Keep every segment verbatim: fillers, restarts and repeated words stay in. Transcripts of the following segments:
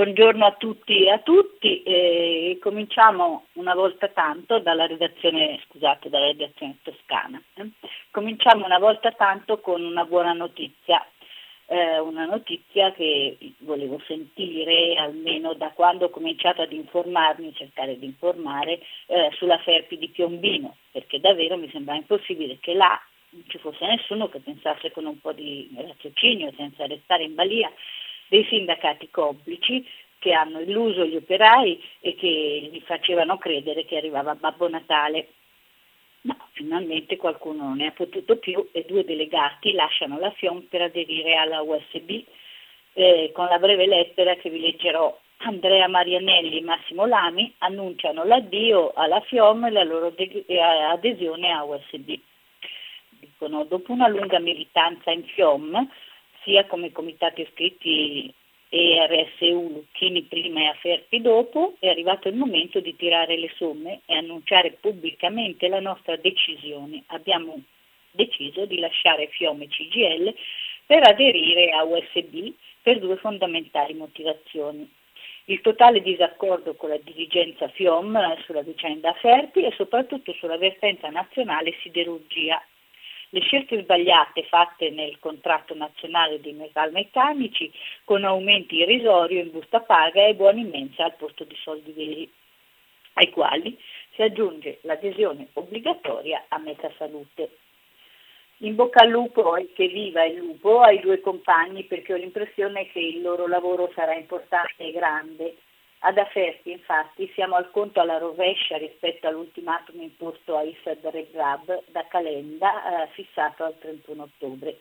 buongiorno a tutti e a tutti. Eh, cominciamo una volta tanto dalla redazione, scusate, dalla redazione toscana. Eh. Cominciamo una volta tanto con una buona notizia, eh, una notizia che volevo sentire almeno da quando ho cominciato ad informarmi, cercare di informare eh, sulla Ferpi di Piombino, perché davvero mi sembra impossibile che là non ci fosse nessuno che pensasse con un po' di raziocinio, senza restare in balia, dei sindacati complici che hanno illuso gli operai e che gli facevano credere che arrivava Babbo Natale. Ma finalmente qualcuno non ne ha potuto più e due delegati lasciano la FIOM per aderire alla U S B eh, con la breve lettera che vi leggerò. Andrea Marianelli e Massimo Lami annunciano l'addio alla FIOM e la loro de- adesione a U S B. Dicono, dopo una lunga militanza in FIOM, sia come comitati iscritti E R S U Lucchini prima e Aferpi dopo, è arrivato il momento di tirare le somme e annunciare pubblicamente la nostra decisione. Abbiamo deciso di lasciare FIOM e C G I L per aderire a U S B per due fondamentali motivazioni. Il totale disaccordo con la dirigenza FIOM sulla vicenda Aferpi e soprattutto sulla vertenza nazionale siderurgia. Le scelte sbagliate fatte nel contratto nazionale dei metalmeccanici con aumenti irrisori in busta paga e buoni mensa al posto di soldi veri, ai quali si aggiunge l'adesione obbligatoria a Metasalute. In bocca al lupo e che viva il lupo ai due compagni, perché ho l'impressione che il loro lavoro sarà importante e grande. Ad Aferpi, infatti, siamo al conto alla rovescia rispetto all'ultimatum imposto a Issad Rebrab da Calenda, eh, fissato al trentuno ottobre.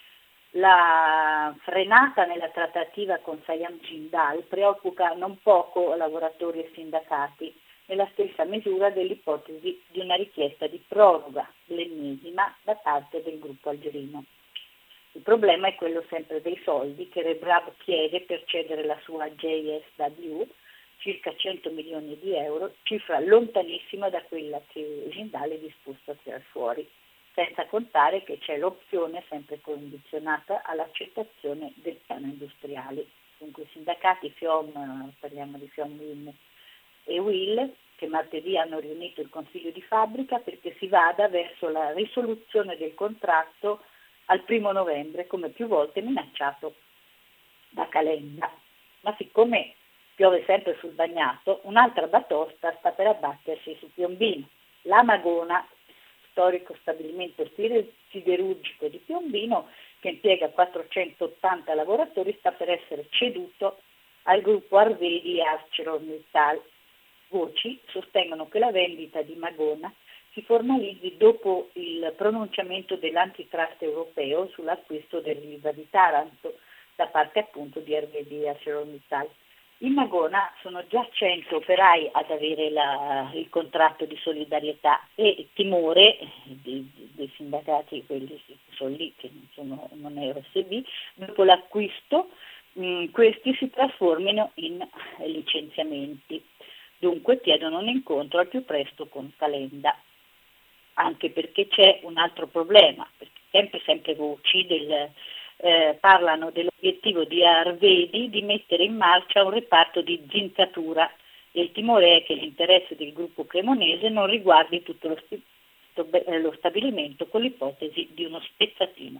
La frenata nella trattativa con Sayam Jindal preoccupa non poco lavoratori e sindacati, nella stessa misura dell'ipotesi di una richiesta di proroga, l'ennesima, da parte del gruppo algerino. Il problema è quello sempre dei soldi che Rebrab chiede per cedere la sua J S W, circa cento milioni di euro, cifra lontanissima da quella che Jindal è disposto a tirar fuori, senza contare che c'è l'opzione sempre condizionata all'accettazione del piano industriale. Dunque i sindacati FIOM, parliamo di FIOM Win e Will, che martedì hanno riunito il consiglio di fabbrica perché si vada verso la risoluzione del contratto al primo novembre, come più volte minacciato da Calenda. Ma siccome piove sempre sul bagnato, un'altra batosta sta per abbattersi su Piombino. La Magona, storico stabilimento siderurgico di Piombino, che impiega quattrocentottanta lavoratori, sta per essere ceduto al gruppo Arvedi e ArcelorMittal. Voci sostengono che la vendita di Magona si formalizzi dopo il pronunciamento dell'antitrust europeo sull'acquisto dell'Ilva di Taranto da parte appunto di Arvedi e ArcelorMittal. In Magona sono già cento operai ad avere la, il contratto di solidarietà e timore dei, dei sindacati, quelli che sono lì, che non, sono, non è R S B, dopo l'acquisto mh, questi si trasformino in licenziamenti. Dunque chiedono un incontro al più presto con Calenda, anche perché c'è un altro problema, perché sempre, sempre voci del... Eh, parlano dell'obiettivo di Arvedi di mettere in marcia un reparto di zincatura e il timore è che l'interesse del gruppo cremonese non riguardi tutto lo, sti- lo stabilimento con l'ipotesi di uno spezzatino.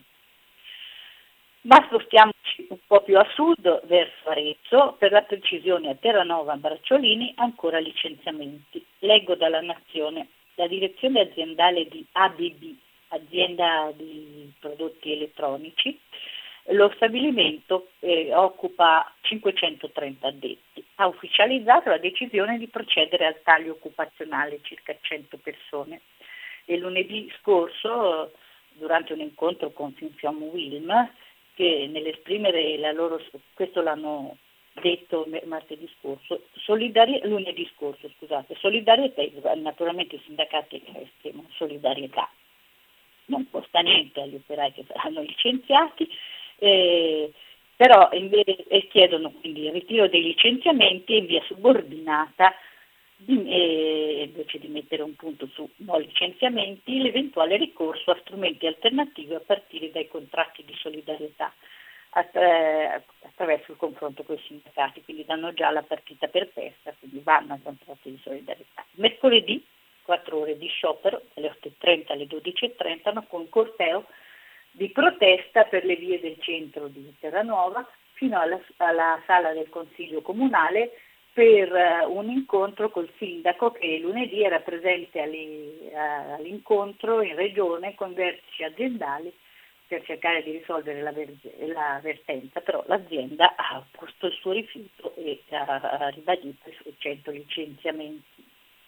Ma spostiamoci un po' più a sud, verso Arezzo, per la precisione a Terranova Bracciolini, ancora licenziamenti. Leggo dalla Nazione, la direzione aziendale di A B B, azienda di prodotti elettronici, lo stabilimento eh, occupa cinquecentotrenta addetti. Ha ufficializzato la decisione di procedere al taglio occupazionale, circa cento persone. E lunedì scorso, durante un incontro con Finfiom Wilm, che nell'esprimere la loro, questo l'hanno detto martedì scorso, solidari, lunedì scorso, scusate, solidarietà, naturalmente i sindacati esprimono solidarietà. Non costa niente agli operai che saranno licenziati, eh, però invece, e chiedono quindi il ritiro dei licenziamenti in via subordinata, di, eh, invece di mettere un punto su no licenziamenti, l'eventuale ricorso a strumenti alternativi a partire dai contratti di solidarietà. attraverso il confronto con i sindacati, quindi danno già la partita per testa, quindi vanno ai contratti di solidarietà. Mercoledì quattro ore di sciopero, dalle otto e trenta alle dodici e trenta, con un corteo di protesta per le vie del centro di Terranuova fino alla, alla sala del Consiglio Comunale per uh, un incontro col sindaco che lunedì era presente alle, uh, all'incontro in regione con vertici aziendali per cercare di risolvere la, ver- la vertenza, però l'azienda ha posto il suo rifiuto e ha, ha ribadito i suoi cento licenziamenti.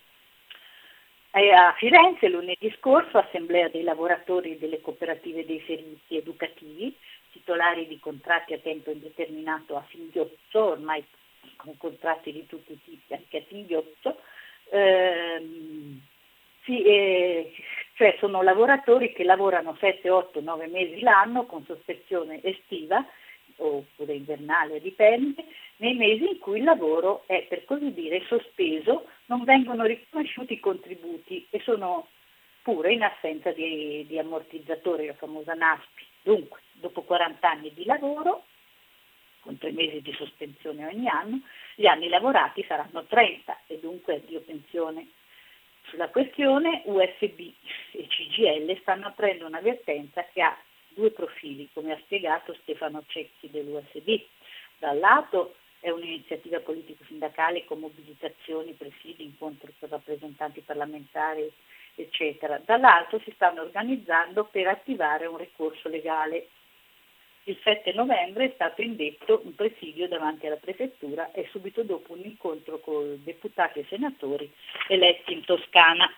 E a Firenze lunedì scorso assemblea dei lavoratori delle cooperative dei servizi educativi, titolari di contratti a tempo indeterminato a singhiozzo, ormai con contratti di tutti i tipi anche a singhiozzo, ehm, sì, eh, cioè sono lavoratori che lavorano sette, otto, nove mesi l'anno con sospensione estiva oppure invernale, dipende, nei mesi in cui il lavoro è per così dire sospeso, non vengono riconosciuti i contributi e sono pure in assenza di, di ammortizzatori, la famosa NASPI. Dunque, dopo quaranta anni di lavoro, con tre mesi di sospensione ogni anno, gli anni lavorati saranno trenta e dunque addio pensione. Sulla questione U S B e C G I L stanno aprendo un'avvertenza che ha due profili, come ha spiegato Stefano Cecchi dell'U S B. Da un lato è un'iniziativa politico-sindacale con mobilitazioni, presidi, incontri con rappresentanti parlamentari, eccetera. Dall'altro si stanno organizzando per attivare un ricorso legale. Il sette novembre è stato indetto un presidio davanti alla prefettura e subito dopo un incontro con deputati e senatori eletti in Toscana.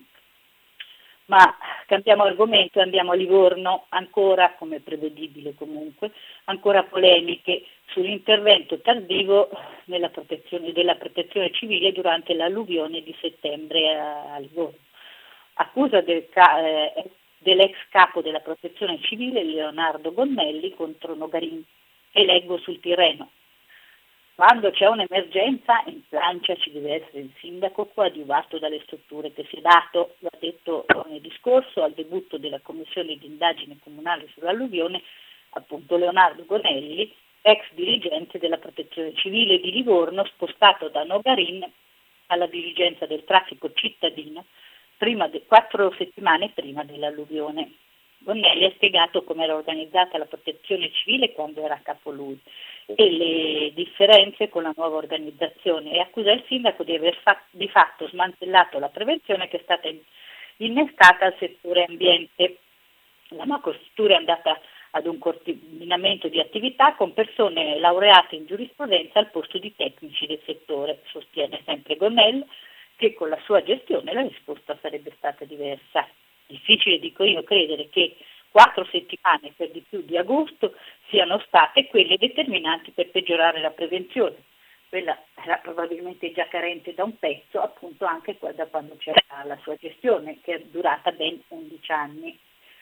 Ma cambiamo argomento e andiamo a Livorno, ancora, come prevedibile comunque, ancora polemiche sull'intervento tardivo nella protezione, della protezione civile durante l'alluvione di settembre a, a Livorno. Accusa del, eh, dell'ex capo della protezione civile Leonardo Gonnelli contro Nogarin, e leggo sul Tirreno. Quando c'è un'emergenza in plancia ci deve essere il sindaco coadiuvato dalle strutture che si è dato, lo ha detto lunedì scorso al debutto della commissione di indagine comunale sull'alluvione, appunto Leonardo Gonelli, ex dirigente della protezione civile di Livorno, spostato da Nogarin alla dirigenza del traffico cittadino prima de- quattro settimane prima dell'alluvione. Gonnelli ha spiegato come era organizzata la protezione civile quando era a capo lui e le differenze con la nuova organizzazione e accusa il sindaco di aver fa- di fatto smantellato la prevenzione che è stata in- innescata al settore ambiente. La macrostruttura è andata ad un coordinamento di attività con persone laureate in giurisprudenza al posto di tecnici del settore, sostiene sempre Gonnelli, che con la sua gestione la risposta sarebbe stata diversa. Difficile, dico io, credere che quattro settimane per di più di agosto siano state quelle determinanti per peggiorare la prevenzione. Quella era probabilmente già carente da un pezzo, appunto anche da quando c'era la sua gestione, che è durata ben undici anni.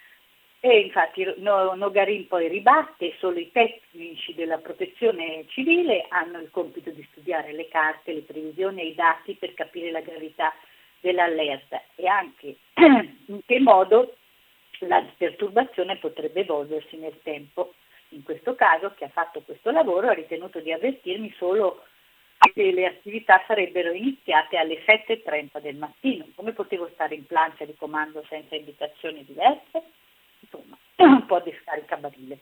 E infatti Nogarin poi ribatte, solo i tecnici della protezione civile hanno il compito di studiare le carte, le previsioni e i dati per capire la gravità dell'allerta e anche in che modo la perturbazione potrebbe evolversi nel tempo. In questo caso chi ha fatto questo lavoro ha ritenuto di avvertirmi solo che le attività sarebbero iniziate alle sette e trenta del mattino. Come potevo stare in plancia di comando senza indicazioni diverse? Insomma, un po' di scaricabarile.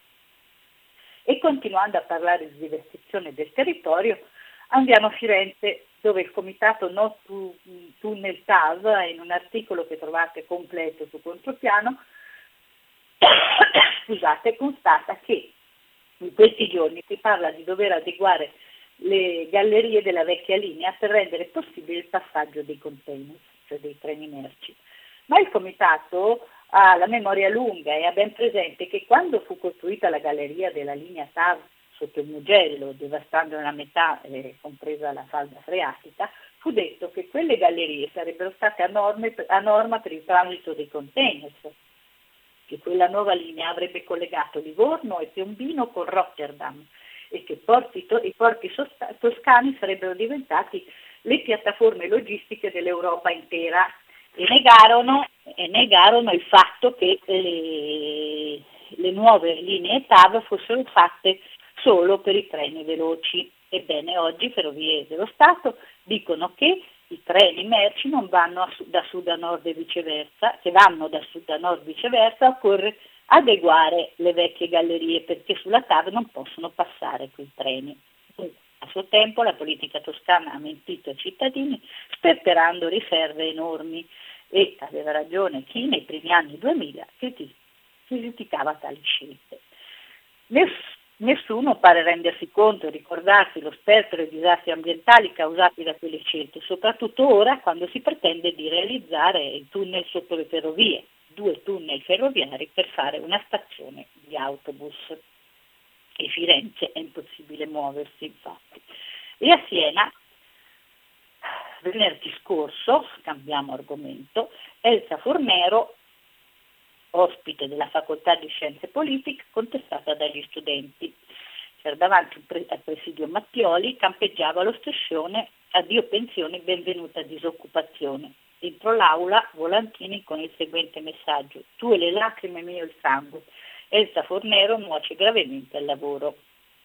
E continuando a parlare di diversione del territorio, andiamo a Firenze, dove il comitato No Tunnel T A V, in un articolo che trovate completo su Contropiano, scusate, constata che in questi giorni si parla di dover adeguare le gallerie della vecchia linea per rendere possibile il passaggio dei container, cioè dei treni merci. Ma il comitato ha la memoria lunga e ha ben presente che quando fu costruita la galleria della linea T A V sotto il Mugello, devastando la metà, eh, compresa la falda freatica, fu detto che quelle gallerie sarebbero state a, norme, a norma per il transito dei containers, che quella nuova linea avrebbe collegato Livorno e Piombino con Rotterdam e che porti to- i porti sosta- toscani sarebbero diventati le piattaforme logistiche dell'Europa intera e negarono, e negarono il fatto che le, le nuove linee T A V fossero fatte solo per i treni veloci. Ebbene, oggi Ferrovie dello Stato dicono che i treni merci non vanno a, da sud a nord e viceversa, che vanno da sud a nord e viceversa, occorre adeguare le vecchie gallerie perché sulla T A V non possono passare quei treni. A suo tempo la politica toscana ha mentito ai cittadini sperperando riserve enormi e aveva ragione chi nei primi anni duemila criticava tali scelte. Nessuno pare rendersi conto e ricordarsi lo sperpero e i disastri ambientali causati da quelle scelte, soprattutto ora quando si pretende di realizzare il tunnel sotto le ferrovie, due tunnel ferroviari per fare una stazione di autobus. E Firenze è impossibile muoversi, infatti. E a Siena, venerdì scorso, cambiamo argomento, Elsa Fornero, ospite della facoltà di scienze politiche, contestata dagli studenti. C'era davanti al presidio Mattioli, campeggiava lo striscione addio pensioni, benvenuta disoccupazione. Dentro l'aula volantini con il seguente messaggio: tu e le lacrime, mio il sangue. Elsa Fornero nuoce gravemente al lavoro.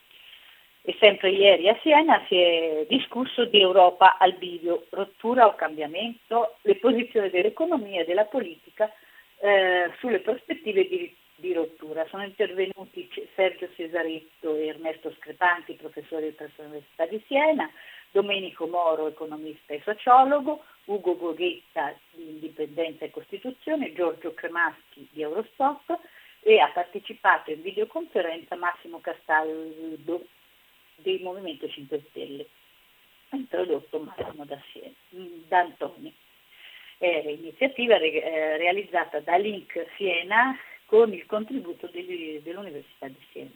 E sempre ieri a Siena si è discusso di Europa al bivio, rottura o cambiamento, le posizioni dell'economia e della politica eh, sulle prospettive di, di rottura. Sono intervenuti Sergio Cesaretto e Ernesto Screpanti, professori presso l'Università di Siena, Domenico Moro, economista e sociologo, Ugo Goghetta di Indipendenza e Costituzione, Giorgio Cremaschi di Eurostop, e ha partecipato in videoconferenza Massimo Castaldo del Movimento cinque Stelle, ha introdotto Massimo D'Antoni. È iniziativa re, eh, realizzata da Link Siena con il contributo degli, dell'Università di Siena.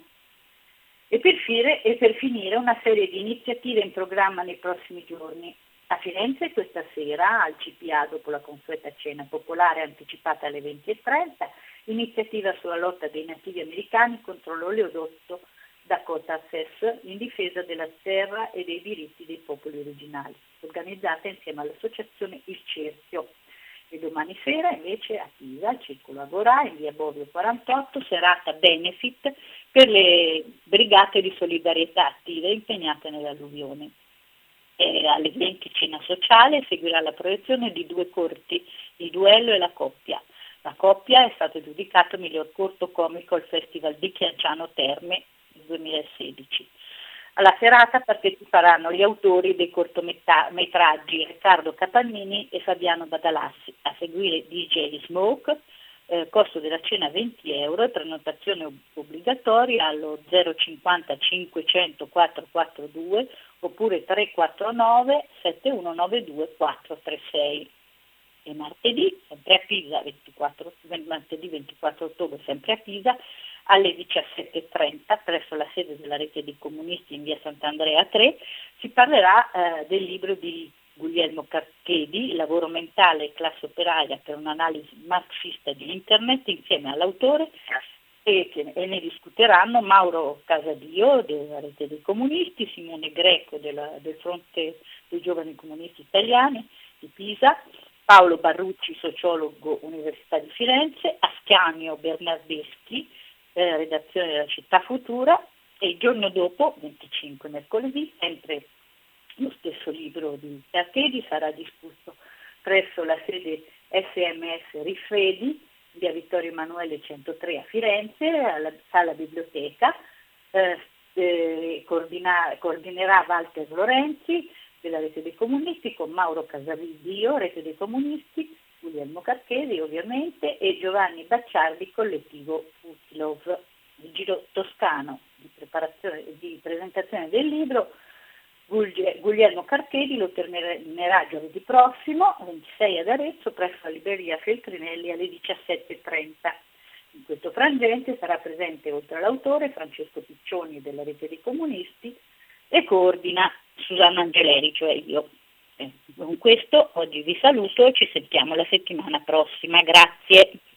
E per, fine, e per finire una serie di iniziative in programma nei prossimi giorni. A Firenze questa sera, al C P A, dopo la consueta cena popolare anticipata alle venti e trenta, iniziativa sulla lotta dei nativi americani contro l'oleodotto Dakota Access in difesa della terra e dei diritti dei popoli originali, organizzata insieme all'associazione Il Cerchio. E domani sera invece a Pisa, al Circolo Agorà, in via Bovio quarantotto, serata benefit per le brigate di solidarietà attive impegnate nell'alluvione. E alle venti cena sociale seguirà la proiezione di due corti, Il duello e La coppia. La coppia è stato giudicato miglior corto comico al Festival di Chianciano Terme duemilasedici. Alla serata parteciperanno gli autori dei cortometraggi Riccardo Capanini e Fabiano Badalassi, a seguire D J Smoke, eh, costo della cena venti euro, prenotazione obbligatoria allo zero cinquanta cinquecento quattrocentoquarantadue oppure tre quattro nove sette uno nove due quattro tre sei. E martedì, sempre a Pisa, ventiquattro, martedì ventiquattro ottobre, sempre a Pisa, alle diciassette e trenta, presso la sede della Rete dei Comunisti in via Sant'Andrea tre, si parlerà eh, del libro di Guglielmo Carchedi, Il lavoro mentale e classe operaia per un'analisi marxista di Internet, insieme all'autore, e, e ne discuteranno Mauro Casadio della Rete dei Comunisti, Simone Greco della, del Fronte dei Giovani Comunisti Italiani di Pisa, Paolo Barrucci, sociologo Università di Firenze, Ascanio Bernardeschi, eh, redazione della Città Futura, e il giorno dopo, venticinque mercoledì, sempre lo stesso libro di Carchedi sarà discusso presso la sede S M S Rifredi, via Vittorio Emanuele centotré a Firenze, alla sala biblioteca, eh, eh, coordina, coordinerà Walter Lorenzi della Rete dei Comunisti con Mauro Casavidio, Rete dei Comunisti, Guglielmo Carchedi ovviamente, e Giovanni Bacciardi, collettivo Putilov. Il giro toscano di, preparazione, di presentazione del libro Guglielmo Carchedi lo terminerà giovedì prossimo, ventisei ad Arezzo, presso la libreria Feltrinelli alle diciassette e trenta. In questo frangente sarà presente, oltre all'autore, Francesco Piccioni della Rete dei Comunisti, e coordina Susanna Angeleri, cioè io. Eh, con questo oggi vi saluto e ci sentiamo la settimana prossima. Grazie.